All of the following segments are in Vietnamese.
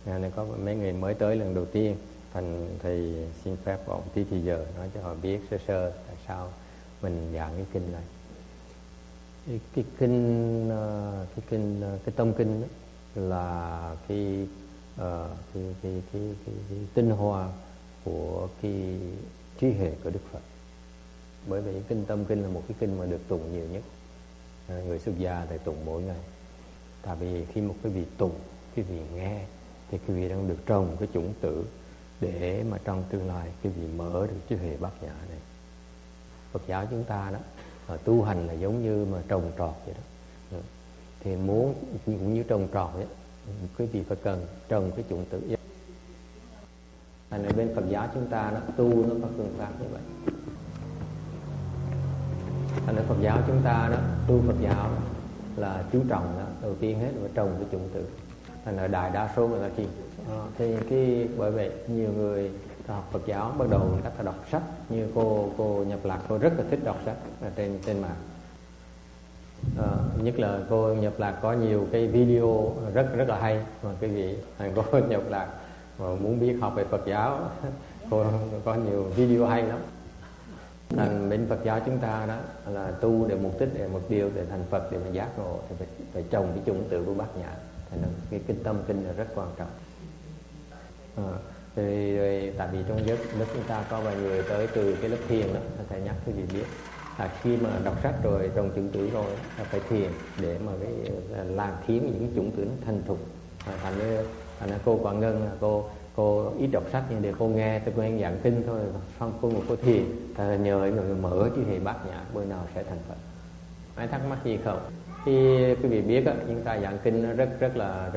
Ngày này có mấy người mới tới lần đầu tiên, thành thầy xin phép một tí thì giờ nói cho họ biết sơ sơ tại sao mình giảng cái kinh này. Cái tông kinh đó là cái tinh hoa của cái trí huệ của Đức Phật. Bởi vì kinh tâm kinh là một cái kinh mà được tụng nhiều nhất. Người xuất gia thì tụng mỗi ngày. Tại vì khi một cái vị tụng, cái vị nghe, thì cái vị đang được trồng cái chủng tử để mà trong tương lai cái vị mở được trí huệ bát nhã này. Phật giáo chúng ta đó tu hành là giống như mà trồng trọt vậy đó. Thì muốn cũng như trồng trọt vậy, quý vị phải cần trồng cái chủng tử. Thành ở bên Phật giáo chúng ta đó, tu nó có phương pháp như vậy. Thành ở Phật giáo chúng ta đó, tu Phật giáo là chú trọng đó, đầu tiên hết là trồng cái chủng tử. Thành ở đại đa số là gì? Thì bởi vậy nhiều người học Phật giáo bắt đầu người ta đọc sách, như cô Nhập Lạc, cô rất là thích đọc sách ở trên mạng. Nhất là cô Nhập Lạc có nhiều cái video rất là hay, mà cái vị cô Nhập Lạc mà muốn biết học về Phật giáo, cô có nhiều video hay lắm. Thành bên Phật giáo chúng ta đó là tu để mục đích, để mục tiêu, để thành Phật, để mà giác ngộ thì phải trồng cái chủng tử của bát nhã. Thành cái kinh tâm kinh là rất quan trọng. Rồi tại vì trong lớp chúng ta có vài người tới từ cái lớp thiền đó, thầy nhắc quý vị biết khi mà đọc sách rồi trồng chủng tử rồi phải thiền để mà cái làm thiến những cái chủng tử nó thành thục. Thành ra cô Quảng Ngân là cô ít đọc sách, nhưng để cô nghe tôi quen giảng kinh thôi, xong cô một cô thiền, nhờ người mở trí huệ bát nhã, bữa nào sẽ thành Phật. Ai thắc mắc gì không? Khi quý vị biết á, chúng ta giảng kinh nó rất là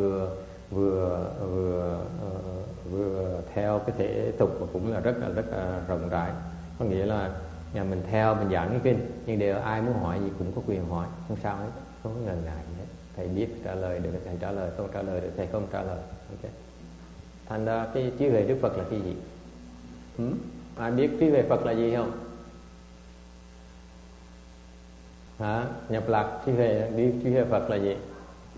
vừa theo cái thể tục và cũng là rất là rộng rãi. Có nghĩa là nhà mình theo mình giảng cái kinh, nhưng đều ai muốn hỏi gì cũng có quyền hỏi, không sao hết, không có ngần ngại gì hết. Thầy biết trả lời được thầy trả lời, không trả lời được thầy không trả lời. Okay. Thành ra cái trí huệ Đức Phật là cái gì? Ai biết trí huệ Phật là gì không? Nhập Lạc, trí huệ Phật là gì?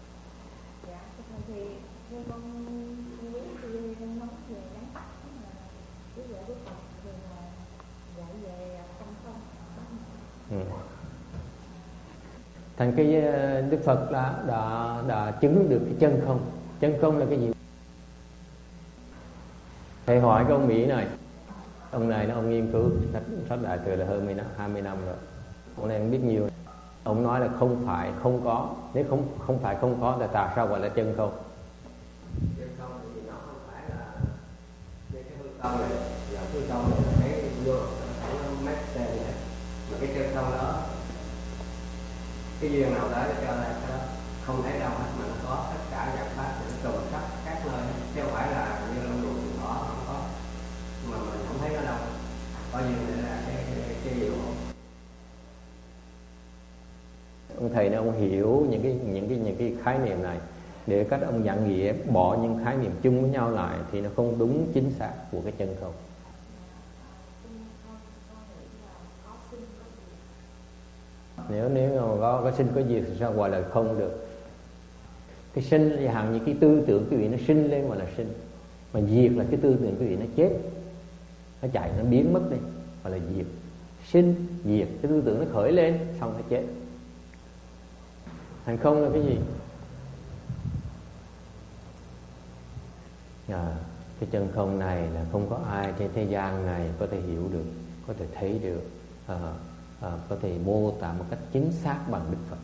Thành cái Đức Phật đã chứng được cái chân không. Chân không là cái gì? Thầy hỏi cái ông Mỹ này, ông này ông nghiên cứu sách Đại Thừa là hơn 20 năm rồi. Ông này ông biết nhiều. Ông nói là không phải không có. Nếu không phải không có thì tại sao gọi là chân không? Chân không thì nó không phải là cái hư không này, là hư không này là cái vô nó mét xe này, mà cái chân không đó cái duyên nào đó cho là cái đó không thấy đâu hết, mà nó có tất cả dạng pháp để nó trồng khắp các nơi, chứ không phải là như lông đùi đó không có, mà mình không thấy nó đâu. Có duyên để là cái điều không. Ông thầy này ông hiểu những cái khái niệm này để các ông giảng nghĩa bỏ những khái niệm chung với nhau lại thì nó không đúng chính xác của cái chân không. Nếu có sinh có diệt thì sao gọi là không được? Cái sinh là hẳn những cái tư tưởng quý vị nó sinh lên gọi là sinh, mà diệt là cái tư tưởng quý vị nó chết, nó chạy, nó biến mất đi gọi là diệt. Sinh diệt, cái tư tưởng nó khởi lên xong nó chết. Thành không là cái gì? Cái chân không này là không có ai trên thế gian này có thể hiểu được, có thể thấy được, có thể mô tả một cách chính xác bằng Đức Phật.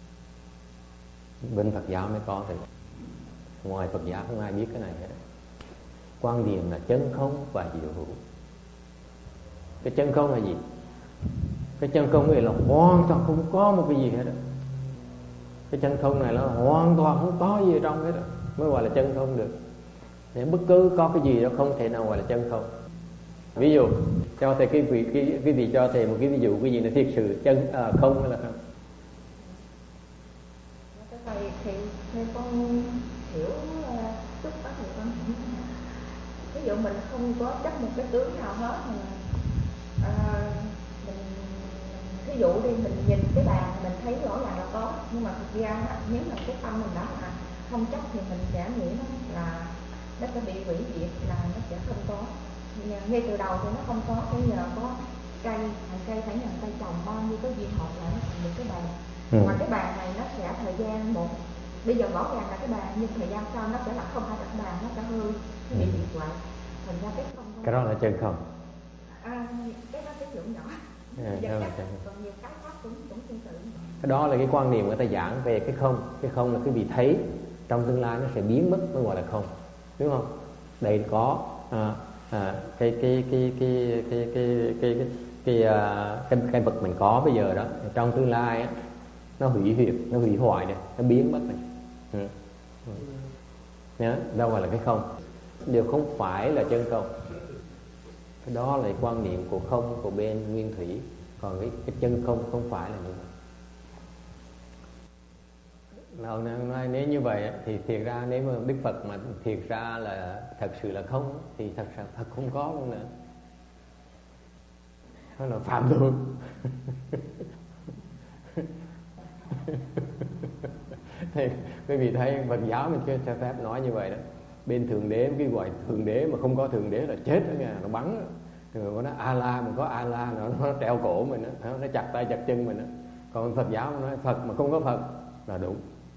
Bên Phật giáo mới có, thì ngoài Phật giáo không ai biết cái này hết. Quan điểm là chân không và diệu hữu. Cái chân không là gì? Cái chân không này là hoàn toàn không có một cái gì hết đó. Cái chân không này là hoàn toàn không có gì ở trong hết đó, mới gọi là chân không được. Nếu bất cứ có cái gì đó không thể nào gọi là chân không. Ví dụ cho thầy cái vị cho thầy một cái ví dụ cái gì là thiệt sự chân không hay là không? Thầy con hiểu chút đó thì con hiểu. Ví dụ mình không có chấp một cái tướng nào hết, mình ví dụ đi, mình nhìn cái bàn mình thấy rõ ràng là có, nhưng mà thực ra nếu mà cái tâm mình đó là không chấp thì mình sẽ nghĩ nó là nó sẽ bị hủy diệt, là nó sẽ không có. Ngay từ đầu thì nó không có, bây giờ có cây, cây phải nhờ cây trồng bao nhiêu cái duyên hợp lại nó thành được cái bàn. Mà cái bàn này nó sẽ thời gian một, bây giờ rõ ràng là cái bàn, nhưng thời gian sau nó sẽ là không phải là cái bàn, nó sẽ hư, nó bị diệt hoại. Thành ra cái không. Cái đó là chân không. Cái đó cái dụng nhỏ. Còn nhiều cái khác cũng tương tự. Cái đó là cái quan niệm người ta giảng về cái không. Cái không là cái vị thấy trong tương lai nó sẽ biến mất, nó gọi là không, đúng không? Đây có cái vật mình có bây giờ đó, trong tương lai á, nó hủy hoại này, nó biến mất này. Nhớ, đâu gọi là cái không, đều không phải là chân không. Cái đó là quan niệm của không của bên nguyên thủy, còn cái chân không phải là như vậy. Nói nếu như vậy thì thiệt ra nếu mà Đức Phật mà thiệt ra là thật sự là không thì thật không có luôn nữa. Nó là phạm thượng. Thì quý vị thấy Phật giáo mình chưa cho phép nói như vậy đó. Bên thượng đế, cái gọi thượng đế mà không có thượng đế là chết đó nha, nó bắn. Rồi có nó A-la, mà có A-la nó treo cổ mình đó, nó chặt tay chặt chân mình đó. Còn Phật giáo nó nói Phật mà không có Phật là đúng.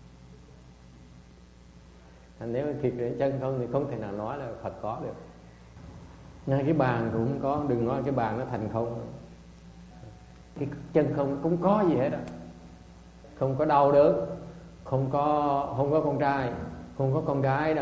Nếu thiệt đến chân không thì không thể nào nói là Phật có được. Ngay cái bàn cũng không có, đừng nói cái bàn nó thành không. Cái chân không cũng có gì hết đó. Không có đau đớn, không có con trai, không có con gái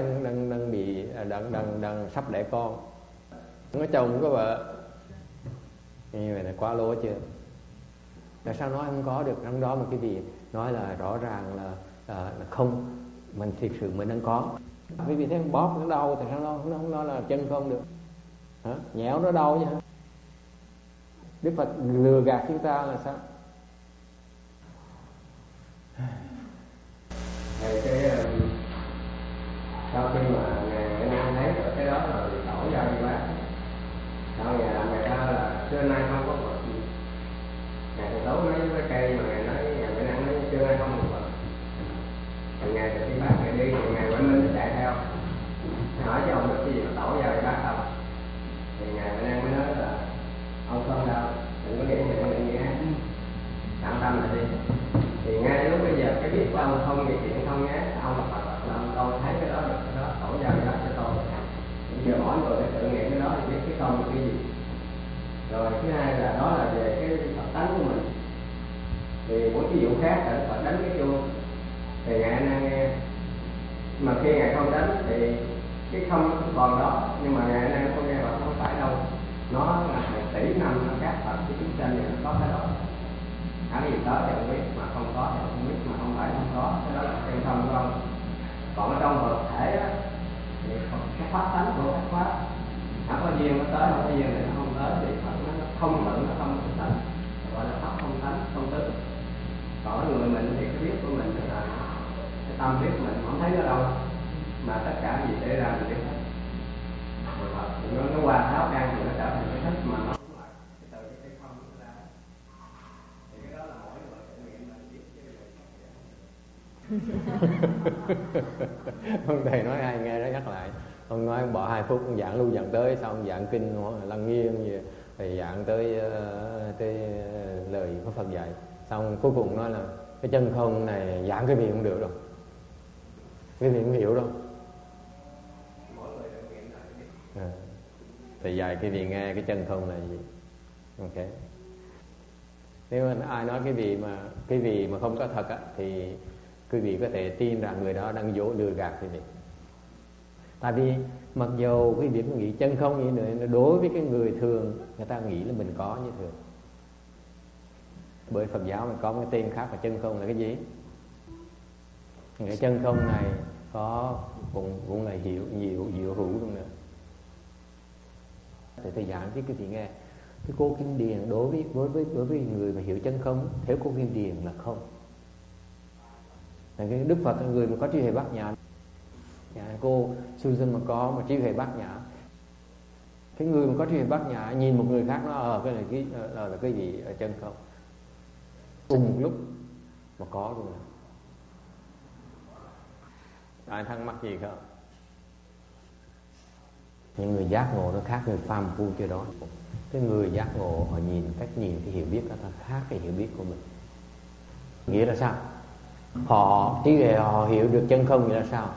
đang sắp đẻ con, không có chồng, không có vợ. Như vậy là quá lố chưa? Tại sao nói không có được? Trong đó mà cái gì nói là rõ ràng là không, mình thiệt sự mình đang có. Quý vị thấy bóp nó đau, tại sao nó không nói là chân không được? Hả? Nhẽo nó đau chứ hả? Đức Phật lừa gạt chúng ta là sao? Sau khi mà Ngài Nam thấy được cái đó rồi đổ ra đi bác. Sau Ngài làm Ngài ta là xưa nay không có Phật gì. Ngài thầy đấu nói với cái cây mà Ngài nói, Ngài Nam nói xưa nay không có Phật. Thì Ngài từ khi bác Ngài đi thì Ngài Quảng Minh chạy theo. Hỏi cho ông được cái gì mà đổ ra đi bác không? Thì Ngài Nam mới nói là ông không đâu, đừng có nghĩ gì hết, tạm tâm lại đi. Thì ngay lúc bây giờ cái biết của ông không nghĩ chuyện không nhé, ông là Phật, là ông tôi thấy cái đó được, cái đó tổ ra cái đó cho tôi. Bây giờ mỗi người phải tự nghiệm cái đó thì biết cái không là cái gì. Rồi thứ hai là đó là về cái Phật tánh của mình. Thì một cái vụ khác là Phật đánh cái chuông, thì Ngài đang nghe. Mà khi Ngài không đánh thì cái không còn đó, nhưng mà Ngài đang không nghe Phật không phải đâu. Nó là hàng tỷ năm nó các Phật cái chúng sanh này nó có cái đó. Cái gì có thì không biết, mà không có thì không biết, mà không phải không có, cái đó là chân không của ông. Còn ở trong vật thể á, thì cái pháp tánh của các pháp, nó có duyên nó tới, không có duyên thì nó không tới, thì Phật nó không tự, nó không tự tánh, gọi là pháp không tánh, không tứ. Còn ở người mình thì cái biết của mình là cái tâm biết mình không thấy nó đâu, mà tất cả gì xảy ra mình biết hết. Nó qua tháo can thì nó trở thành cái thích, mà nó cũng là từ cái không nó ra. Thì cái đó là mỗi người tự nguyện mình biết chứ. Ông thầy nói hay nghe đó, nhắc lại. Ông nói ông bỏ 2 phút ông giảng lưu giảng tới, xong ông giảng kinh Lăng Nghiêm gì, thì giảng tới lời của Phật dạy. Xong cuối cùng nói là cái chân không này giảng cái gì không được đâu, cái gì không hiểu đâu. Thì dạy cái gì nghe cái chân không là gì. Ok. Nếu mà ai nói cái gì mà không có thật á, thì quý vị có thể tin rằng người đó đang dỗ lừa gạt quý vị. Tại vì mặc dù quý vị nghĩ chân không như nữa, đối với cái người thường, người ta nghĩ là mình có như thường. Bởi Phật giáo mình có một cái tên khác là chân không là cái gì? Cái chân không này có cũng là diệu hữu luôn nữa. Để tôi giảng với quý vị nghe. Cái cô Kim Điền đối với người mà hiểu chân không, theo cô Kim Điền là không. Cái Đức Phật là người mà có trí huệ bát nhã. Cô Susan mà có một trí huệ bát nhã. Cái người mà có trí huệ bát nhã nhìn một người khác nó cái này là cái gì ở chân không. Cùng lúc mà có luôn. Ai thắc mắc gì không? Những người giác ngộ nó khác người phàm phu chưa đó. Cái người giác ngộ họ nhìn, cách nhìn, cái hiểu biết đó nó khác cái hiểu biết của mình. Nghĩa là sao? Họ trí tuệ họ hiểu được chân không, nghĩa là sao?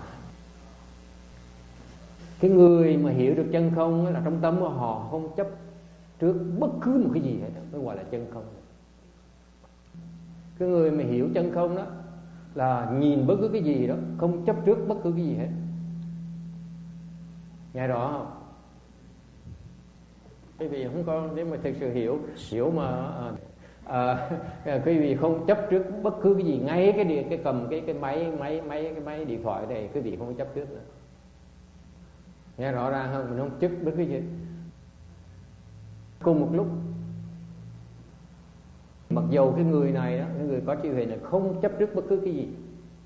Cái người mà hiểu được chân không là trong tâm của họ không chấp trước bất cứ một cái gì hết, mới gọi là chân không. Cái người mà hiểu chân không đó là nhìn bất cứ cái gì đó, không chấp trước bất cứ cái gì hết. Nghe rõ không? Quý vị không có, nếu mà thực sự hiểu mà quý vị không chấp trước bất cứ cái gì, ngay cái cầm cái máy điện thoại này quý vị không chấp trước nữa. Nghe rõ ràng không? Mình không chấp bất cứ gì. Cùng một lúc, mặc dầu cái người này đó, cái người có trí huệ này không chấp trước bất cứ cái gì,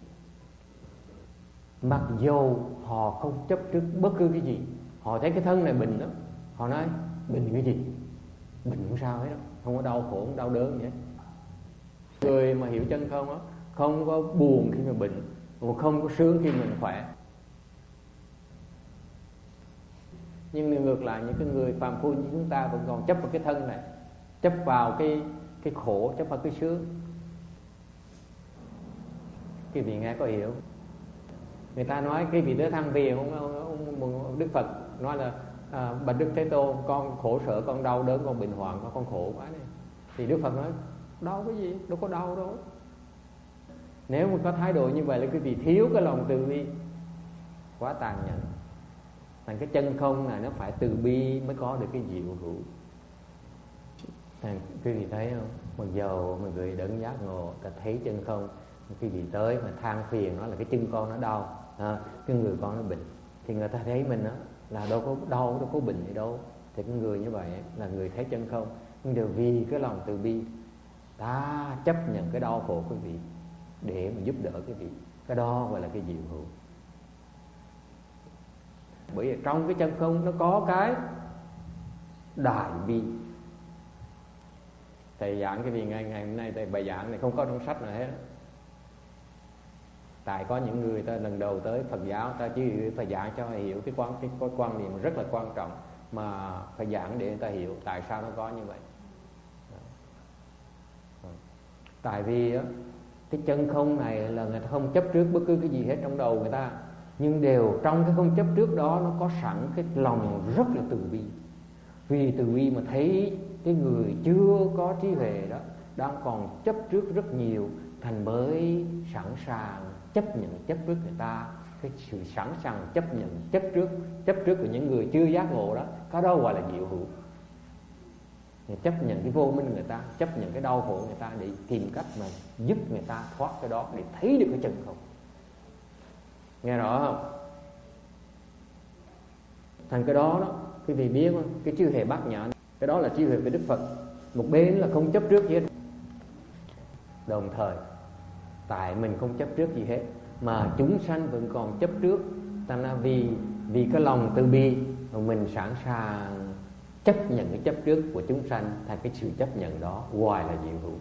mặc dầu họ không chấp trước bất cứ cái gì, họ thấy cái thân này bệnh đó, họ nói bệnh cái gì, bệnh không sao hết đó, không có đau khổ, không đau đớn gì hết. Người mà hiểu chân không đó, không có buồn khi mà bệnh, không có sướng khi mình khỏe. Nhưng ngược lại những cái người phàm phu như chúng ta vẫn còn chấp vào cái thân này, chấp vào cái khổ, chấp vào cái sướng. Quý vị nghe có hiểu? Người ta nói cái vị tới thăng viền, ông Đức Phật nói là bạch Đức Thế Tôn, con khổ sở, con đau đớn, con bệnh hoạn, con khổ quá này. Thì Đức Phật nói đau cái gì, đâu có đau đâu. Nếu mà có thái độ như vậy là quý vị thiếu cái lòng từ bi, quá tàn nhẫn. Thành cái chân không này nó phải từ bi mới có được cái diệu hữu. Thành quý vị thấy không? Mặc dầu mà người đấng giác ngộ ta thấy chân không, quý vị tới mà than phiền nó là cái chân con nó đau, cái người con nó bệnh, thì người ta thấy mình đó là đâu có đau, đâu có bệnh gì đâu. Thì cái người như vậy là người thấy chân không, nhưng đều vì cái lòng từ bi ta chấp nhận cái đau khổ của quý vị để mà giúp đỡ quý vị. Cái đó gọi là cái diệu hữu. Bởi vì trong cái chân không nó có cái đại bi. Thầy giảng cái gì ngày hôm nay, thầy bài giảng này không có trong sách nào hết. Tại có những người ta lần đầu tới Phật giáo, ta chỉ phải giảng cho họ hiểu cái quan niệm rất là quan trọng, mà phải giảng để người ta hiểu tại sao nó có như vậy. Tại vì á, cái chân không này là người ta không chấp trước bất cứ cái gì hết trong đầu người ta, nhưng đều trong cái không chấp trước đó nó có sẵn cái lòng rất là từ bi. Vì từ bi mà thấy cái người chưa có trí huệ đó đang còn chấp trước rất nhiều, thành mới sẵn sàng chấp nhận chấp trước người ta. Cái sự sẵn sàng chấp nhận chấp trước của những người chưa giác ngộ đó, cái đó gọi là diệu hữu. Chấp nhận cái vô minh người ta, chấp nhận cái đau khổ người ta để tìm cách mà giúp người ta thoát cái đó, để thấy được cái chân không. Nghe rõ không? Thành cái đó đó, quý vị biết không? Cái trí huệ bát nhã, cái đó là trí huệ của Đức Phật. Một bên là không chấp trước gì hết, đồng thời tại mình không chấp trước gì hết mà chúng sanh vẫn còn chấp trước. Ta là vì cái lòng từ bi mà mình sẵn sàng chấp nhận cái chấp trước của chúng sanh, thành cái sự chấp nhận đó hoài là diệu hữu.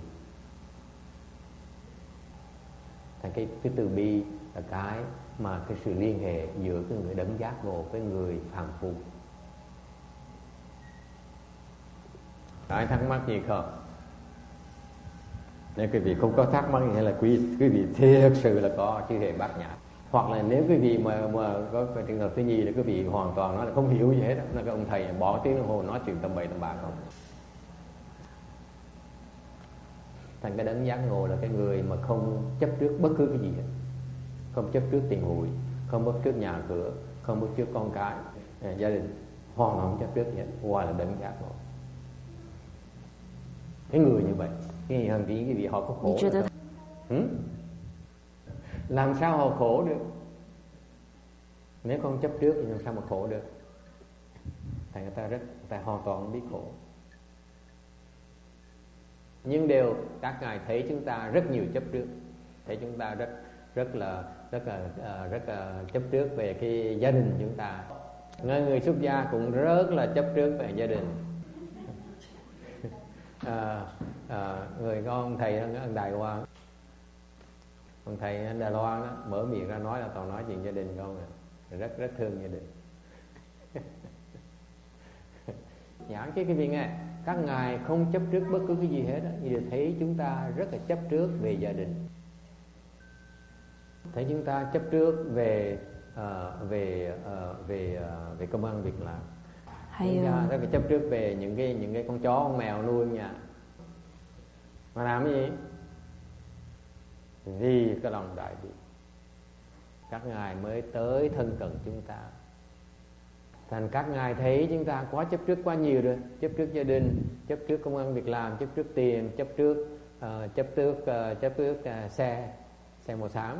Thành cái từ bi là cái mà cái sự liên hệ giữa cái người đấng giác ngộ với người phàm phu. Ai thắc mắc gì không? Nếu quý vị không có thắc mắc nghĩa là quý vị thực sự là có trí huệ bát nhã. Hoặc là nếu quý vị mà có trường hợp thứ nhì là quý vị hoàn toàn nói là không hiểu gì hết, là cái ông thầy bỏ tiếng đồng hồ nói chuyện tầm bậy tầm bạ không. Thành cái đấng giác ngộ là cái người mà không chấp trước bất cứ cái gì hết, không chấp trước tiền hụi, không chấp trước nhà cửa, không chấp trước con cái, gia đình, hoàn toàn không chấp trước gì hết, ngoài là đấng giác ngộ. Cái người như vậy, cái hàng tí cái vị họ có khổ làm sao họ khổ được? Nếu không chấp trước thì làm sao mà khổ được? Thành người ta hoàn toàn không biết khổ. Nhưng đều các ngài thấy chúng ta rất nhiều chấp trước, thấy chúng ta rất là chấp trước về cái gia đình chúng ta. Người xuất gia cũng rất là chấp trước về gia đình. Người có ông thầy ở Đài Loan, ông thầy Đài Loan đó, mở miệng ra nói là toàn nói chuyện gia đình không à, rất thương gia đình. Giảng chứ quý vị nghe, các ngài không chấp trước bất cứ cái gì hết á. Vì thấy chúng ta rất là chấp trước về gia đình, thấy chúng ta chấp trước về công ăn việc làm, chúng ta rất là chấp trước về những cái con chó con mèo nuôi ở nhà. Mà làm cái gì? Vì cái lòng đại bi, các ngài mới tới thân cận chúng ta. Thành các ngài thấy chúng ta quá chấp trước quá nhiều rồi, chấp trước gia đình, chấp trước công ăn việc làm, chấp trước tiền, chấp trước xe màu xám,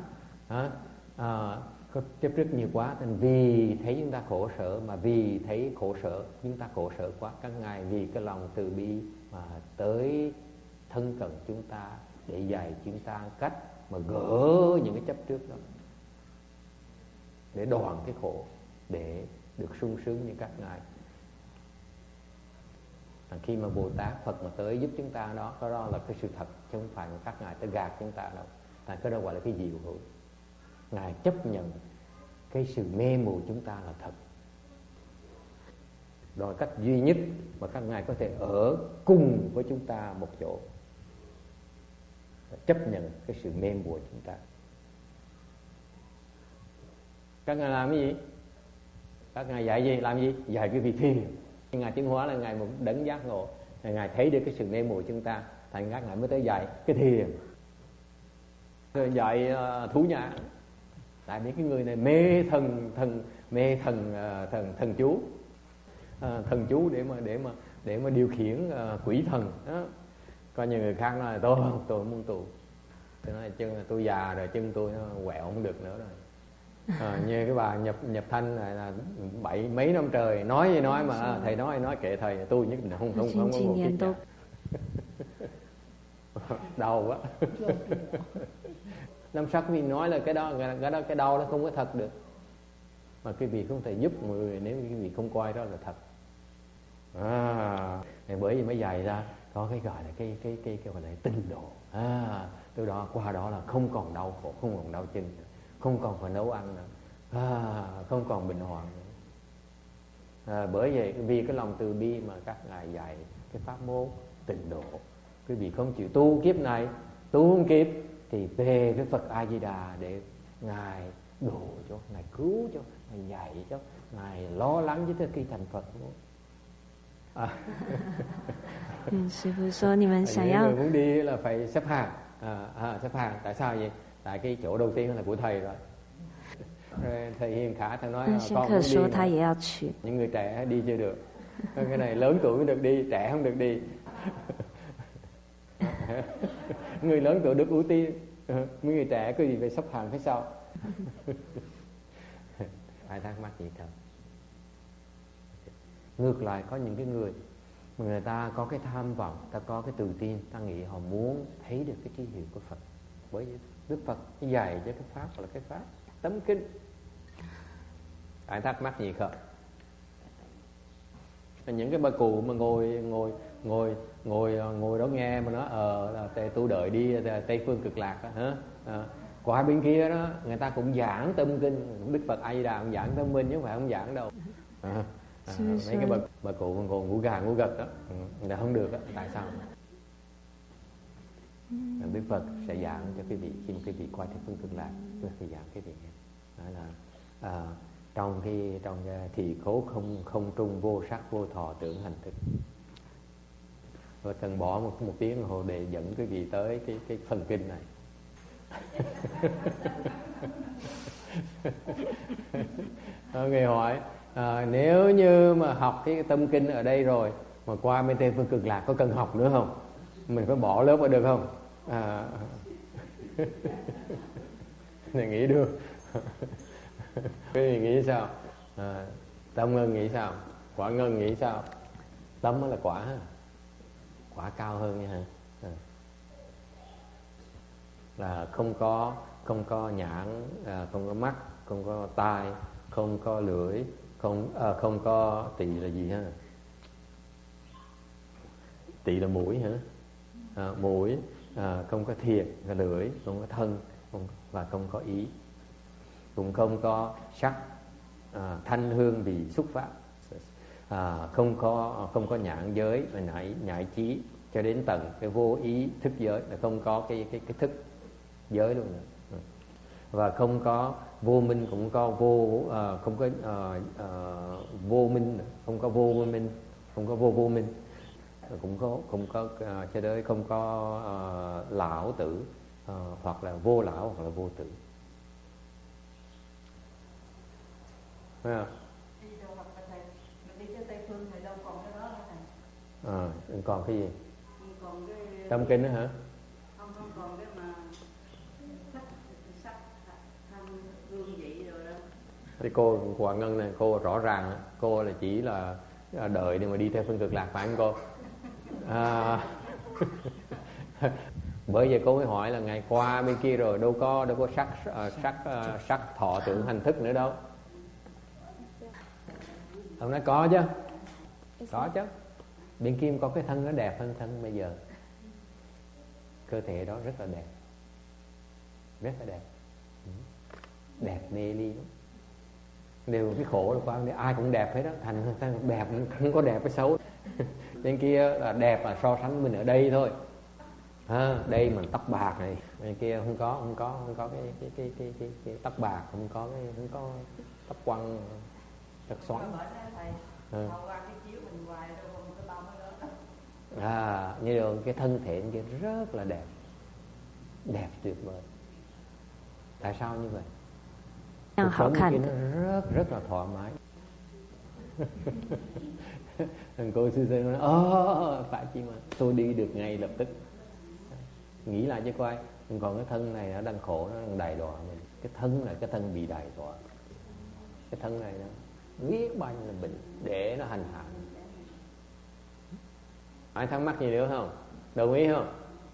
chấp trước nhiều quá. Thành vì thấy chúng ta khổ sở, mà vì thấy khổ sở chúng ta khổ sở quá, các ngài vì cái lòng từ bi mà tới thân cận chúng ta để dạy chúng ta cách mà gỡ những cái chấp trước đó, để đoạn cái khổ, để được sung sướng như các ngài. Khi mà Bồ Tát Phật mà tới giúp chúng ta đó, cái đó là cái sự thật, chứ không phải là các ngài tới gạt chúng ta đâu. Tại cái đó gọi là cái diệu hữu. Ngài chấp nhận cái sự mê mù chúng ta là thật. Đó là cách duy nhất mà các ngài có thể ở cùng với chúng ta một chỗ, chấp nhận cái sự mê mù của chúng ta. Các ngài làm cái gì? Các ngài dạy gì? Làm gì? Dạy cái vị thiền. Ngài tiến hóa là ngài một đấng giác ngộ, ngài thấy được cái sự mê mù chúng ta, thành các ngài mới tới dạy cái thiền, rồi dạy thú nhãn. Tại vì cái người này mê thần chú, thần chú để mà điều khiển quỷ thần đó. Coi như người khác nói tôi muốn tu, tôi nói chân là tôi già rồi, chân tôi nó quẹo không được nữa rồi. Như cái bà nhập thanh này là mấy năm trời nói mà thầy nói kệ thầy, tôi nhất định không có một kiết nhạc. Đau quá. Làm sao quý vị nói là cái đau nó không có thật được, mà quý vị không thể giúp mọi người nếu quý vị không coi đó là thật. Bởi vì mới dạy ra có cái gọi là cái gọi là tinh độ. Từ đó qua đó là không còn đau khổ, không còn đau chân, không còn phải nấu ăn nữa, không còn bệnh hoạn nữa. Bởi vậy vì cái lòng từ bi mà các ngài dạy cái pháp môn tịnh độ. Quý vị không chịu tu kiếp này, tu không kịp thì về với Phật A Di Đà để ngài độ cho, ngài cứu cho, ngài dạy cho, ngài lo lắng cho tới khi thành Phật luôn. Sư phụ說你們想要 người muốn đi là phải xếp hàng. Xếp hàng tại sao vậy? Tại cái chỗ đầu tiên là của thầy rồi. Thầy Hiền Khả thầy nói con muốn đi mà. Những người trẻ đi chưa được, cái này lớn tuổi mới được đi, trẻ không được đi. Người lớn tuổi được ưu tiên, mấy người trẻ cứ gì phải xếp hàng phía sau. Ai thắc mắc gì không? Ngược lại có những cái người mà người ta có cái tham vọng, ta có cái tự tin, ta nghĩ họ muốn thấy được cái trí hiệu của Phật. Bởi vì Đức Phật dạy cho cái pháp là cái pháp tấm kinh. Ai thắc mắc gì không? Những cái bà cụ mà ngồi đó nghe mà nói tôi đợi đi Tây Phương Cực Lạc đó, qua bên kia đó người ta cũng giảng tâm kinh. Đức Phật A Di Đà cũng giảng tâm kinh chứ không phải không giảng đâu. Mấy cái bà cụ còn ngủ gà ngủ gật đó là không được đó. Tại sao? Đức Phật sẽ giảng cho quý vị khi mà quý vị qua Tây Phương Cực Lạc. Đức Phật giảng quý vị đó là trong cái thị khố không trung vô sắc vô thọ tưởng hành thức. Và cần bỏ một tiếng đồng hồ để dẫn quý vị tới cái phần kinh này. Người hỏi nếu như mà học cái tâm kinh ở đây rồi mà qua bên Tây Phương Cực Lạc có cần học nữa không? Mình có bỏ lớp ở được không? Này nghĩ được. Quý vị nghĩ sao? Tâm Ngân nghĩ sao? Quả Ngân nghĩ sao? Tâm là quả ha? Quả cao hơn nha hả? Là không có nhãn, không có mắt, không có tai, không có lưỡi, không có tỳ là gì ha? Tỳ là mũi hả? Mũi, không có thiệt, là lưỡi, không có thân, và không có ý, cũng không có sắc, thanh hương vị xúc pháp, không có nhãn giới và nhãn trí, cho đến tận cái vô ý thức giới, là không có cái thức giới luôn nữa. Và không có vô minh, cũng có không có vô minh, không có vô minh, không có vô minh, cũng có cho tới không có lão tử, hoặc là vô lão hoặc là vô tử. Thấy không? Mình đi cho Tây Phương thì đâu còn cái đó nữa này. Còn cái gì? Còn cái Trong kinh đó hả? không còn cái mà sắc thanh hương vị rồi đó. Thì cô Hoàng Ngân này, cô rõ ràng cô là chỉ là đợi để mà đi theo phương cực lạc, phải không cô? Bởi vậy cô mới hỏi là ngày qua bên kia rồi đâu có sắc thọ tưởng hành thức nữa đâu. Ông nói có chứ, có chứ. Bên kia có cái thân nó đẹp hơn thân bây giờ. Cơ thể đó rất là đẹp, rất là đẹp, đẹp mê ly lắm. Đều cái khổ là qua ai cũng đẹp hết đó, thành đẹp, không có đẹp cái xấu. Bên kia là đẹp là so sánh mình ở đây thôi. Đây mình tóc bạc này, bên kia không có cái tóc bạc, không có tóc quăng rất xoắn. Như đường cái thân thể kia rất là đẹp, đẹp tuyệt vời. Tại sao như vậy? Cuộc sống kia nó rất là thoải mái. Thằng cô sư sư nói phải chi mà tôi đi được ngay lập tức. Nghĩ lại chứ coi, còn cái thân này nó đang khổ, nó đang đày đọa mình. Cái thân này cái thân bị đày đọa. Cái thân này nó biết bao nhiêu là bệnh để nó hành hạ. Ai thắc mắc gì nữa không? Đồng ý không?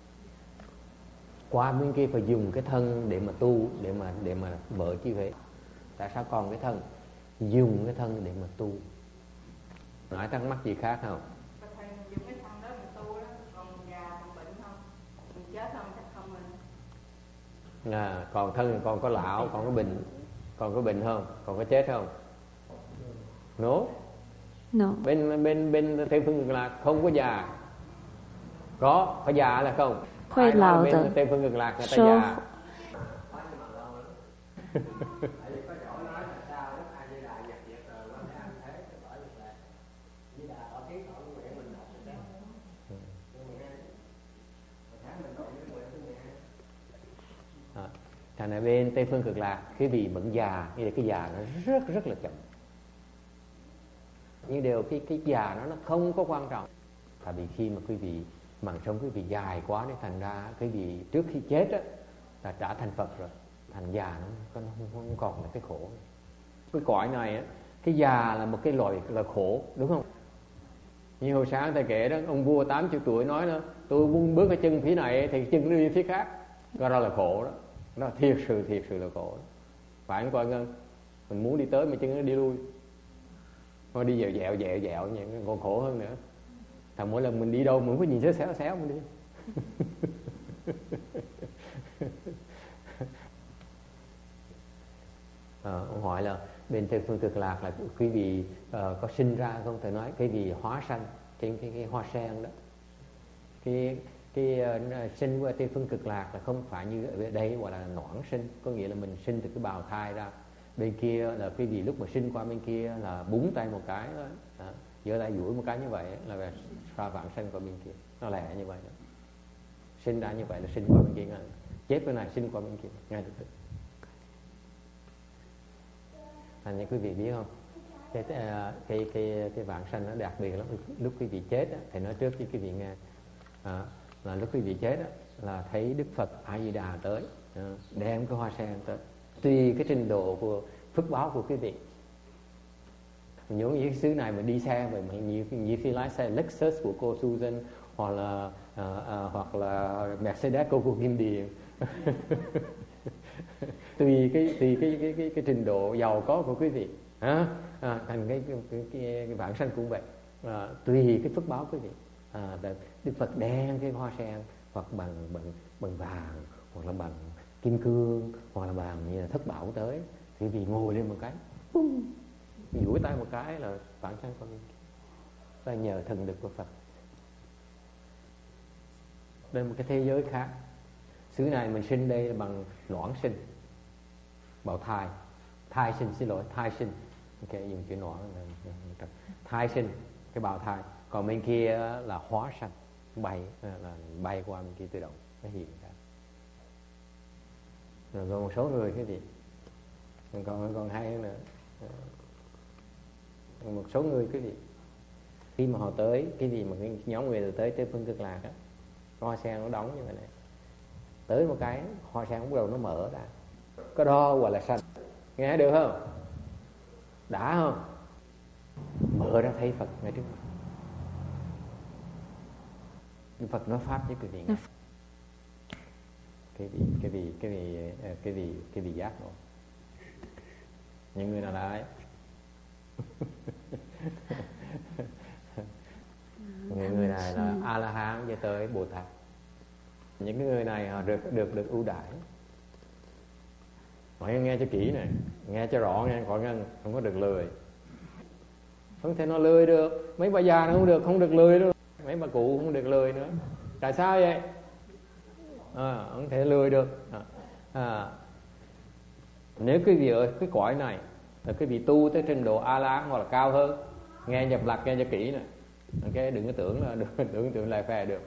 Qua bên kia phải dùng cái thân để mà tu, để mà mở chi vậy. Tại sao còn cái thân? Dùng cái thân để mà tu. Ai thắc mắc gì khác không? Thầy dùng cái thân đó mình tu đó, còn già còn bệnh không? Mình chết không chắc không mình. Còn thân còn có lão, còn có bệnh, còn có bệnh không? Còn có chết không? No. Bên Tây Phương Cực Lạc không có già. Có già là không? 会老的。 Bên Tây Phương Cực Lạc người ta già. Thành ở bên Tây Phương Cực Lạc, cái vị vẫn già, như là cái già nó rất là chậm. Nhưng đều cái già nó không có quan trọng. Tại vì khi mà quý vị mạng sống quý vị dài quá, nên thành ra quý vị trước khi chết á là đã thành Phật rồi, thành già nó không còn là cái khổ. Cái cõi này á, cái già là một cái loại là khổ, đúng không? Như hồi sáng thầy kể đó, ông vua 80 tuổi nói đó, tôi muốn bước cái chân phía này thì chân nó đi phía khác, coi ra là khổ đó. Nó thiệt sự là khổ đó. Phải không coi Ngân? Mình muốn đi tới mà chân nó đi lui, nó đi dẹo vậy, còn khổ hơn nữa. Thằng mỗi lần mình đi đâu mình có nhìn xéo mình đi. Ông hỏi là bên Tây Phương Cực Lạc là quý vị có sinh ra không? Thầy nói cái gì hóa sanh trên cái hoa sen đó. Cái sinh qua Tây Phương Cực Lạc là không phải như ở đây gọi là noãn sinh, có nghĩa là mình sinh từ cái bào thai ra. Bên kia là quý vị lúc mà sinh qua bên kia là búng tay một cái đó, giơ tay duỗi một cái như vậy là ra vãng sanh qua bên kia, nó lẹ như vậy đó. Sinh ra như vậy là sinh qua bên kia ngay, chết bên này sinh qua bên kia ngay lập tức. Thành như quý vị biết không, cái vãng sanh nó đặc biệt lắm. Lúc quý vị chết á, thì nói trước với quý vị nghe, là lúc quý vị chết á, là thấy Đức Phật A Di Đà tới, đem cái hoa sen tới. Tùy cái trình độ của phước báo của quý vị. Nhớ những xứ này mà đi xe vậy mà nhiều khi lái xe Lexus của cô Susan hoặc là Mercedes của cô Kim Điền. Tùy cái trình độ giàu có của quý vị, thành cái vãng sanh cũng vậy. Tùy cái phước báo quý vị. Đức Phật đem cái hoa sen hoặc bằng vàng, hoặc là bằng kim cương, hoặc là bằng như là thất bảo tới, thì vì ngồi lên một cái, duỗi tay một cái là vãng sanh qua bên kia. là nhờ thần lực của Phật. Đây là một cái thế giới khác. Xứ này mình sinh đây là bằng noãn sinh, bào thai, thai sinh, xin lỗi, thai sinh. Ok, dùng chữ noãn là thai sinh, cái bào thai. Còn bên kia là hóa sanh, bay qua bên kia tự động nó hiện ra. Rồi còn một số người cái gì còn hay hơn nữa, một số người cái gì khi mà họ tới cái gì mà cái nhóm người tới phương Cực Lạc á, hoa sen nó đóng như vậy này, tới một cái hoa sen bắt đầu nó mở ra, có đo gọi là sanh, nghe được không, đã không, mở ra thấy Phật ngay trước mặt. Phật nói pháp với quý vị nghe. Cái vị giác ngộ. Những người nào là ai? Những người này là A La Hán cho tới Bồ Tát. Những cái người này họ được ưu đãi. Hỏi nghe cho kỹ này, nghe cho rõ nghe, không có được lười. Không thể nó lười được. Mấy bà già nó không được lười đâu. Mấy bà cụ không được lười nữa. Tại sao vậy? Không thể lười được. Nếu quý vị ở cái cõi này là quý vị tu tới trình độ A La Hán hoặc là cao hơn, nghe nhập lạc nghe cho kỹ này. Okay, đừng có tưởng là đừng tưởng lại phè được.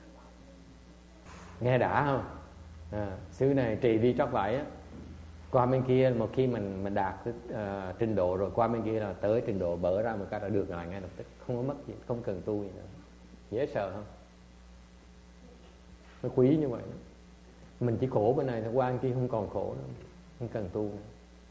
Nghe đã không? Xứ này trì vi trót vậy á. Qua bên kia một khi mình đạt trình độ rồi, qua bên kia là tới trình độ bở ra một cái là được lại ngay lập tức, không có mất gì, không cần tu gì nữa. Dễ sợ không? Nó quý như vậy đó. Mình chỉ khổ bên này thôi, qua bên kia không còn khổ nữa, không cần tu nữa.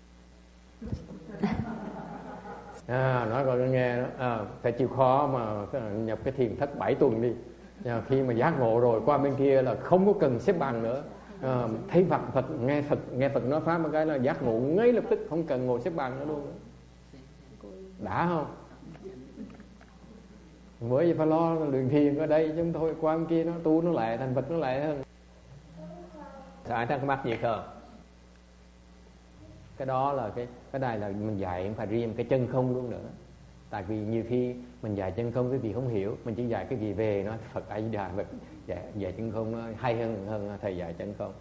Nói coi nghe đó, phải chịu khó mà nhập cái thiền thất 7 tuần đi. Khi mà giác ngộ rồi qua bên kia là không có cần xếp bằng nữa. Thấy Phật nghe Phật nói pháp một cái là giác ngộ ngay lập tức, không cần ngồi xếp bằng nữa luôn. Đã không? Mới giờ phải lo luyện thiền ở đây chứ thôi, qua bên kia nó tu nó lại thành Phật nó lại hơn. Ai thắc mắc gì không? Cái đó là cái này là mình dạy không phải riêng cái chân không luôn nữa. Tại vì nhiều khi mình dạy chân không cái gì không hiểu, mình chỉ dạy cái gì về nó Phật A Di Đà, dạy chân không nó hay hơn thầy dạy chân không.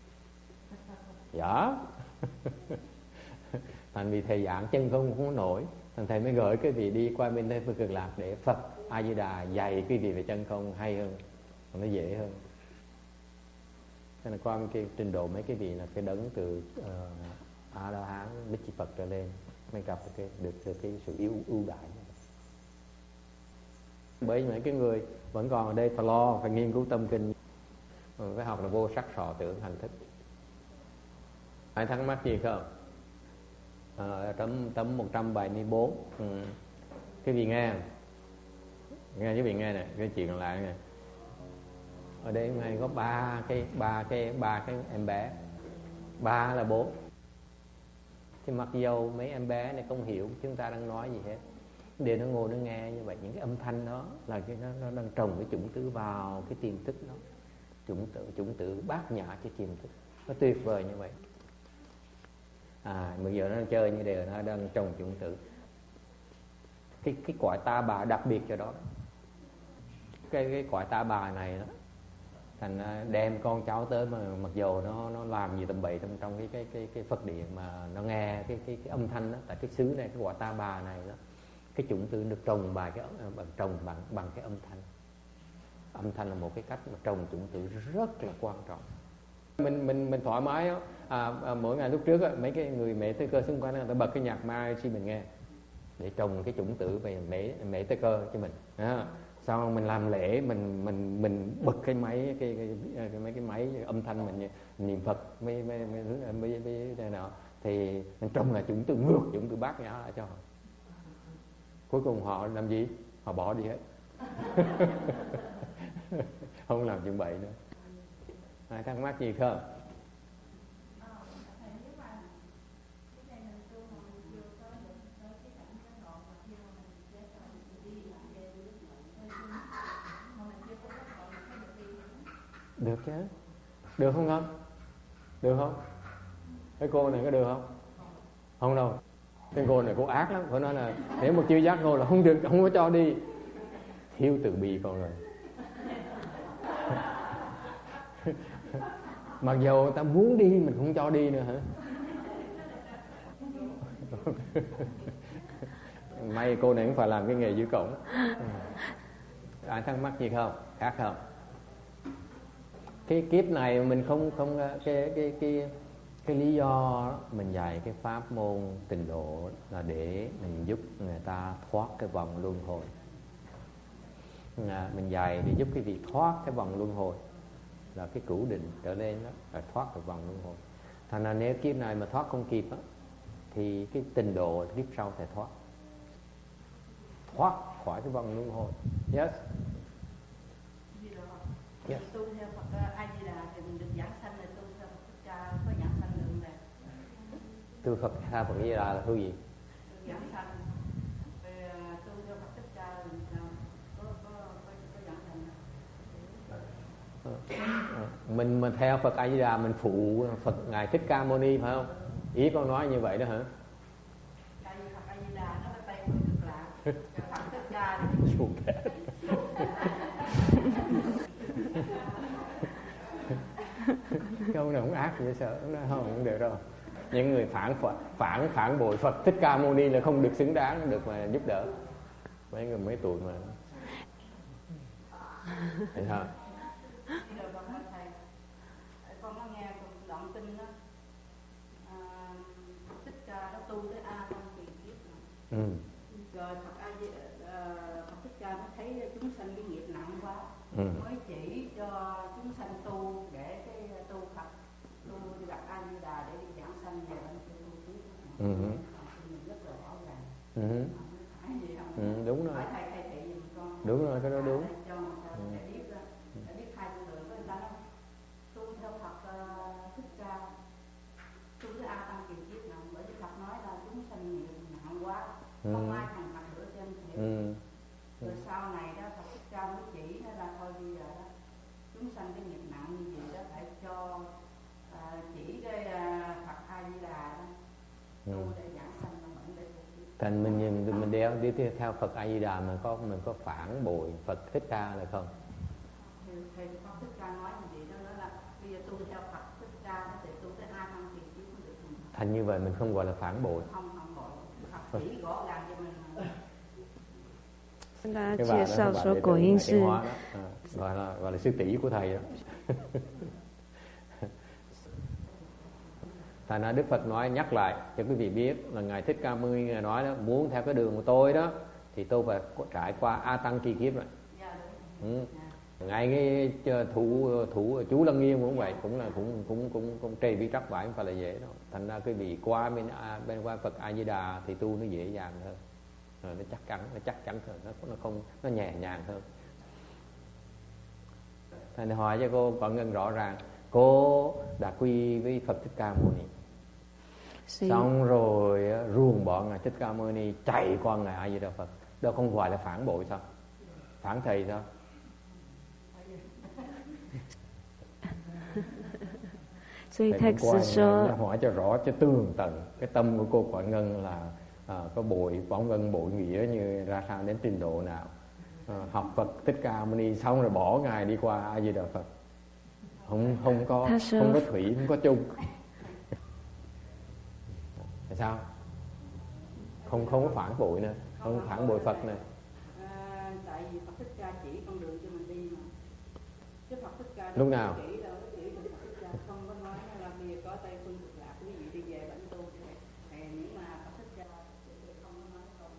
Dạ. Thành vì thầy giảng chân không có nổi, thành thầy mới gửi cái vị đi qua bên đây Phật Cực Lạc để Phật A Di Đà dạy cái gì về chân không hay hơn, nó dễ hơn. Nên là qua bên kia trình độ mấy cái vị là cái đấng từ A La Hán Bích Chi Phật trở lên mới gặp được cái sự ưu đãi. Bởi mấy cái người vẫn còn ở đây phải lo, phải nghiên cứu tâm kinh, phải học là vô sắc sọ tưởng hành thức. Ai thắc mắc gì không? Tấm 174. Cái gì nghe cái vị nghe này, cái chuyện còn lại này. Ở đây ngày có ba cái em bé, 3 là 4. Thì mặc dầu mấy em bé này không hiểu chúng ta đang nói gì hết, để nó ngồi nó nghe như vậy, những cái âm thanh đó là nó đang trồng cái chủng tử vào cái tiềm thức đó, chủng tử bát nhã cho tiềm thức, nó tuyệt vời như vậy. Bây giờ nó đang chơi như đều, nó đang trồng chủng tử. Cái cõi ta bà đặc biệt cho đó. Cái cõi ta bà này đó, thành đem con cháu tới mà mặc dù nó làm gì tầm bậy trong cái Phật điện mà nó nghe cái âm thanh đó. Tại cái xứ này, cái quả Ta Bà này đó, cái chủng tử được trồng bằng cái âm thanh. Âm thanh là một cái cách mà trồng chủng tử rất là quan trọng. Mình thoải mái đó. Mỗi ngày lúc trước đó, mấy cái người mẹ Tây Cơ xung quanh người ta bật cái nhạc Maharishi mình nghe để trồng cái chủng tử về mẹ Tây Cơ cho mình. Sau mình làm lễ mình bật cái máy mấy cái máy âm thanh mình niệm Phật mấy này nọ, thì mình trông là chủng tử ngược, chủng tử bát nhã lại cho họ. Cuối cùng họ làm gì? Họ bỏ đi hết. Không làm chuyện bậy nữa. Ai thắc mắc gì không? Được chứ. Được không con? Được không? Cái cô này có được không? Không đâu. Cái cô này cô ác lắm. Cô nói là nếu mà chưa giác ngộ là không được, không có cho đi. thiếu từ bi con rồi. Mặc dù ta muốn đi mình không cho đi nữa hả? May cô này cũng phải làm cái nghề giữ cổng. Ai thắc mắc gì không? Khác không? Cái kiếp này mình không cái lý do mình dạy cái pháp môn tịnh độ là để mình giúp người ta thoát cái vòng luân hồi. Mình dạy để giúp cái việc thoát cái vòng luân hồi, là cái cửu định trở lên đó, là thoát được vòng luân hồi. Thành ra nếu kiếp này mà thoát không kịp đó, thì cái tịnh độ kiếp sau sẽ thoát khỏi cái vòng luân hồi. Yes. Yes. Tu theo Phật A Di Đà thì mình được giảng sanh, rồi tu theo Phật Thích Ca có giảng sanh lượng này. Tu Phật A Di Đà là tu gì? Được giảng sanh. Về tu theo Phật Thích Ca thì có giảng sanh. Mình mà theo Phật A Di Đà mình phụ Phật ngài Thích Ca Mâu Ni phải không? Ý con nói như vậy đó hả? Tại vì Phật A Di Đà nó là Tây phương cực lạc, Phật Thích Ca thì câu này cũng ác vậy sợ nó không được đâu. Những người phản bội Phật Thích Ca Mâu Ni là không được xứng đáng được mà giúp đỡ. Mấy người mấy tuổi mà thấy sao? Bây giờ con nói thầy, con có nghe động tin đó, Thích Ca nó tu tới A Tăng Kỳ Kiếp rồi. Rồi Phật Thích Ca nó thấy chúng sanh cái nghiệp nặng quá, mới chỉ cho chúng sanh tu để cái tu Phật, tu đi gặp A Di Đà để đi giảng sanh về bên kia tu tiếp. Mình rất là rõ ràng. Phải gì không? Đúng rồi. Phải thầy thị giùm con. Đúng rồi, cái đó đúng. Cho người ta để biết hai con đường của người ta đó. Tu theo Phật Thích Ca, tu với A Tăng Kỳ Kiếp nặng, bởi vì Phật nói là chúng sanh nghiệp nặng quá, không ai thằng Phật nữa trên thiệu. Rồi sau này đó Phật Thích Ca mới chỉ nó là thôi bây giờ đó chúng sanh cái nghiệp nặng như vậy đó phải cho chỉ cái Phật A Di Đà đó tu để giảng sanh là mình để phục vụ. Thành mình đeo đi theo Phật A Di Đà mà mình có phản bội Phật Thích Ca là không? Thì Phật Thích Ca nói như vậy đó, nói là bây giờ tu theo Phật Thích Ca nó sẽ tu tới A Tăng Kỳ Kiếp mới được. Thành như vậy mình không gọi là phản bội. Không bội. Phật chỉ rõ ràng cho mình. 跟大家介绍说，果因是 gọi là sư tỷ của thầy đó. Thành ra Đức Phật nói nhắc lại cho quý vị biết là ngài Thích Ca Mâu Ni ngài nói đó, muốn theo cái đường của tôi đó thì tôi phải trải qua A Tăng Kỳ Kiếp rồi. Ngay cái thủ chú Lăng Nghiêm cũng vậy, cũng trì bí trắc bãi không phải là dễ đâu. Thành ra quý vị qua bên qua Phật A Di Đà thì tu nó dễ dàng hơn. Rồi nó chắc chắn hơn, nó nhẹ nhàng hơn. Thành hỏi cho cô Quảng Ngân rõ ràng, cô đã quy với Phật Thích Ca Mâu Ni, xong rồi ruồng bỏ ngài Thích Ca Mâu Ni chạy qua ngài A Di Đà Phật, đó không gọi là phản bội sao? Phản thầy sao? 所以 text 说 hỏi cho rõ cho tường tận cái tâm của cô Quảng Ngân là có bội Quảng Ngân bội nghĩa như ra sao, đến trình độ nào, học Phật Thích Ca Mâu Ni xong rồi bỏ ngài đi qua A Di Đà Phật, không có thủy, không có chung. Tại sao? Không có phản bội nữa, không phản bội Phật này. Tại vì Phật Thích Ca chỉ con đường cho mình đi mà. Chứ Phật Thích Ca lúc nào? Chỉ Phật Thích Ca không có nói là bây giờ có Tây phương cực lạc quý vị đi về bản tu thì những mà Phật Thích Ca không có nói không.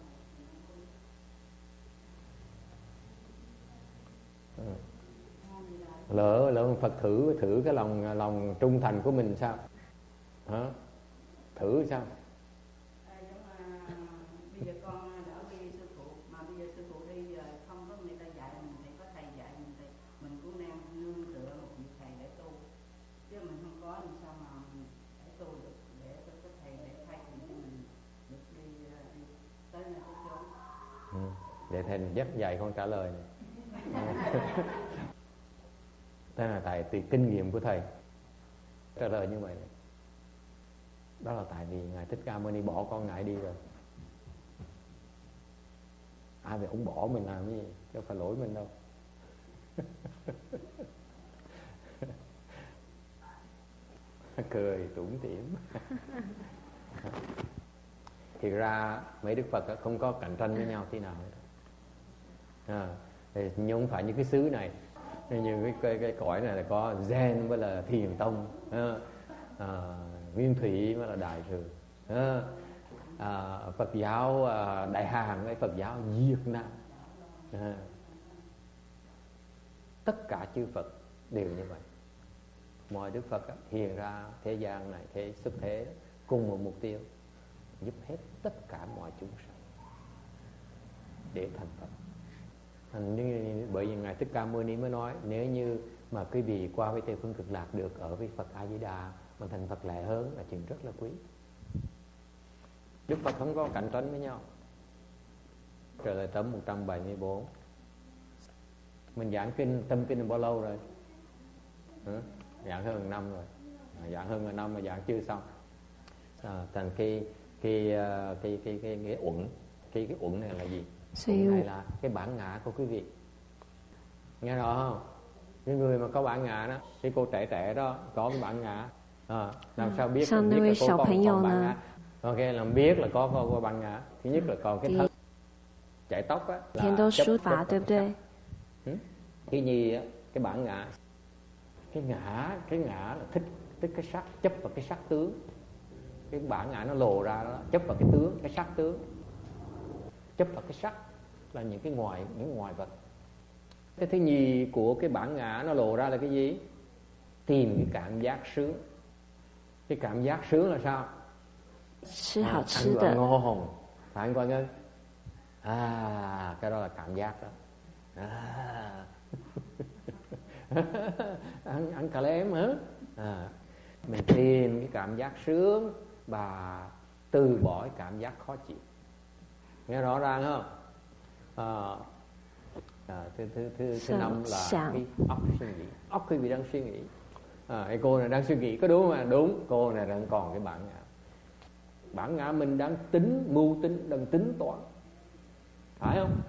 Lỡ Phật thử cái lòng trung thành của mình sao? Hả? Thử sao? Bây giờ con đã đi sư phụ, mà bây giờ sư phụ đi không có người ta dạy mình thì có thầy dạy mình thì mình cũng nên nương tựa một vị thầy để tu, chứ mình không có làm sao mà mình để tu được, để có thầy để thay cho mình được đi tới nơi tới chốn. Để thầy dắt dạy con trả lời này. Đây là tại từ kinh nghiệm của thầy trả lời như vậy này. Đó là tại vì ngài Thích Ca Mâu Ni bỏ con ngài đi rồi. ai về ông bỏ mình làm cái gì, chứ không phải lỗi mình đâu. Cười tủm tỉm. Thì ra mấy Đức Phật không có cạnh tranh với nhau tí nào hết. Nhưng không phải như cái xứ này, như cái cõi này là có Zen với là Thiền Tông, Nguyên Thủy với là Đại Thừa, Phật giáo Đại Hàn với Phật giáo Việt Nam. Tất cả chư Phật đều như vậy. Mọi Đức Phật hiện ra thế gian này, thế xuất thế cùng một mục tiêu, giúp hết tất cả mọi chúng sanh để thành Phật. Bởi vì Ngài Thích Ca Mâu Ni mới nói, nếu như mà quý vị qua với Tây Phương Cực Lạc được ở với Phật A Di Đà mà thành Phật lẻ hơn là chuyện rất là quý. Đức Phật không có cạnh tranh với nhau. Trở lại tấm 174. Mình giảng kinh, tâm kinh bao lâu rồi? Giảng hơn 1 năm rồi. Giảng hơn 1 năm mà giảng chưa xong. Thành cái uẩn, cái uẩn này là gì? Uẩn này là cái bản ngã của quý vị. Nghe rõ không? Cái người mà có bản ngã đó, cái cô trẻ đó có cái bản ngã. Làm sao biết là cô có bản ngã? Ok, làm biết là có bản ngã. Thứ nhất là còn cái thân chải tóc á, là chấp cái gì á, cái bản ngã. Cái ngã là thích cái sắc, chấp vào cái sắc tướng. Cái bản ngã nó lồ ra đó, chấp vào cái tướng, cái sắc tướng. Chấp vào cái sắc là những ngoại vật. Cái thứ nhì của cái bản ngã nó lộ ra là cái gì? Tìm cái cảm giác sướng. Cái cảm giác sướng là sao? Ăn gọi ngon, phải ăn gọi ngân. Cái đó là cảm giác đó. Ăn cà lem hả? Mình tìm cái cảm giác sướng và từ bỏ cái cảm giác khó chịu. Nghe rõ ràng không? Thứ năm là cái óc suy nghĩ. Óc quý vị đang suy nghĩ. Cái cô này đang suy nghĩ có đúng không ạ? Đúng, cô này đang còn cái bản ngã. Bản ngã mình đang mưu tính, đang tính toán, phải không?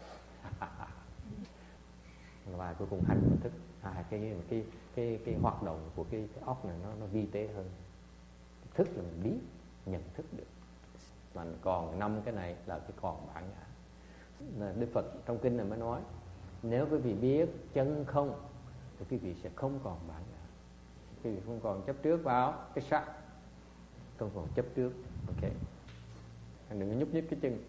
Và cuối cùng hành và thức. Cái hoạt động của cái óc này nó vi tế hơn. Thức là mình biết, nhận thức được. Mà còn 5 cái này là cái còn bản ngã. Đức Phật trong kinh này mới nói, nếu quý vị biết chân không thì quý vị sẽ không còn bản ngã. Quý vị không còn chấp trước vào cái sắc, không còn chấp trước. Ok, anh đừng có nhúc nhích cái chân.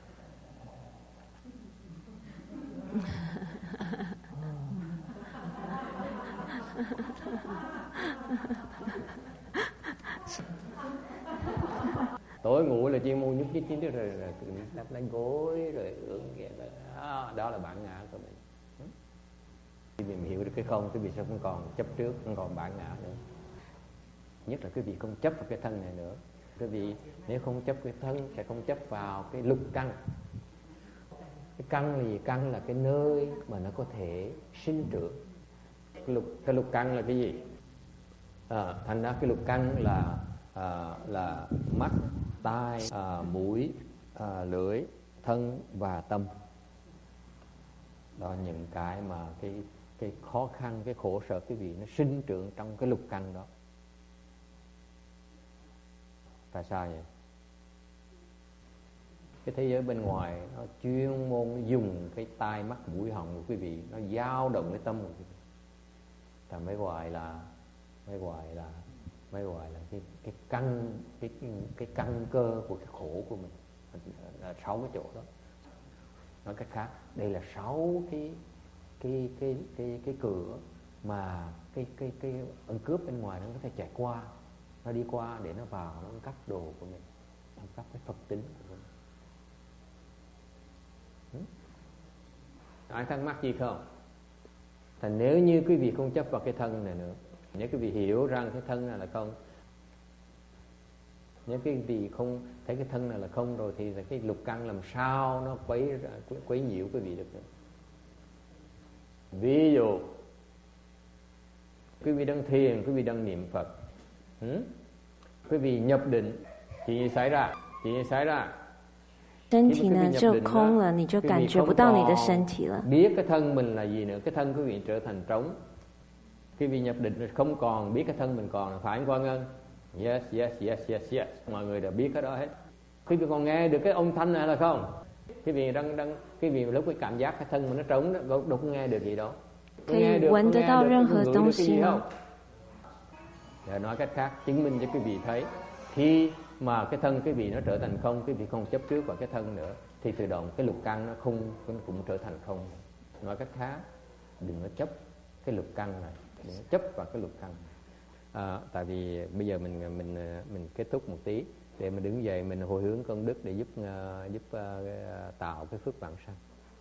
Tối ngủ là chuyên môn nhúc nhích chính rồi đắp đánh gối rồi ưỡn kia đó là bản ngã của mình. Khi mình hiểu được cái không, quý vị sẽ không còn chấp trước, không còn bản ngã nữa. Nhất là quý vị không chấp vào cái thân này nữa. Quý vị nếu không chấp cái thân sẽ không chấp vào cái lục căn. Cái căn là gì? Căn là cái nơi mà nó có thể sinh trưởng. Cái lục căn là cái gì? Thành ra cái lục căn là mắt, tai, mũi, lưỡi, thân và tâm. Đó là những cái mà cái khó khăn, cái khổ sở quý vị nó sinh trưởng trong cái lục căn đó. Tại sao vậy? Cái thế giới bên ngoài nó chuyên môn dùng cái tai, mắt, mũi, họng của quý vị, nó dao động cái tâm của quý vị. Ta mới gọi là cái căn cơ của cái khổ của mình là 6 cái chỗ đó. Nói cách khác, đây là 6 cái cửa mà cái ẩn cướp bên ngoài nó có thể chạy qua, nó đi qua để nó vào, nó cắp đồ của mình, nó cắp cái Phật tính của mình. Ai thắc mắc gì không? Thành nếu như quý vị không chấp vào cái thân này nữa, nếu quý vị hiểu rằng cái thân này là không, nếu quý vị không thấy cái thân này là không rồi thì cái lục căn làm sao nó quấy nhiễu quý vị được nữa. Ví dụ quý vị đang thiền, quý vị đang niệm Phật, quý vị nhập định, chuyện gì xảy ra? 身体呢就空了，你就感觉不到你的身体了。 biết cái thân mình là gì nữa, cái thân quý vị trở thành trống. Quý vị nhập định không còn biết cái thân mình còn, phải không Quang Ngân? Yes, yes, yes, yes, yes. Mọi người đều biết cái đó hết. Quý vị còn nghe được cái âm thanh này là không? Quý vị quý vị lúc cái cảm giác cái thân mình nó trống đó, đâu có nghe được gì đâu. Có nghe được, có nghe được cái gì không? Để nói cách khác, chứng minh cho quý vị thấy khi mà cái thân quý vị nó trở thành không, quý vị không chấp trước vào cái thân nữa, thì tự động cái lục căn nó không cũng trở thành không. Nói cách khác, đừng có chấp cái lục căn này, đừng có chấp vào cái lục căn. Tại vì bây giờ mình kết thúc một tí để mình đứng dậy, mình hồi hướng công đức để giúp tạo cái phước vãng sanh.